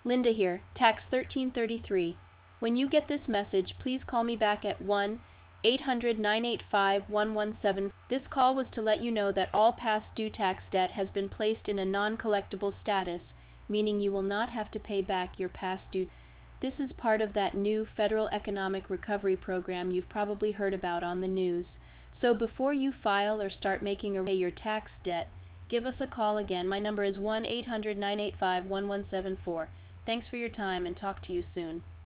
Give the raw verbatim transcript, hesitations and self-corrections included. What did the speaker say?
Linda here, Tax thirteen thirty-three. When you get this message, please call me back at one eight hundred nine eight five one one seven. This call was to let you know that all past due tax debt has been placed in a non-collectible status, meaning you will not have to pay back your past due. This is part of that new Federal Economic Recovery Program you've probably heard about on the news. So before you file or start making away your tax debt, give us a call again. My number is one eight hundred nine eight five one one seven four. Thanks for your time and talk to you soon.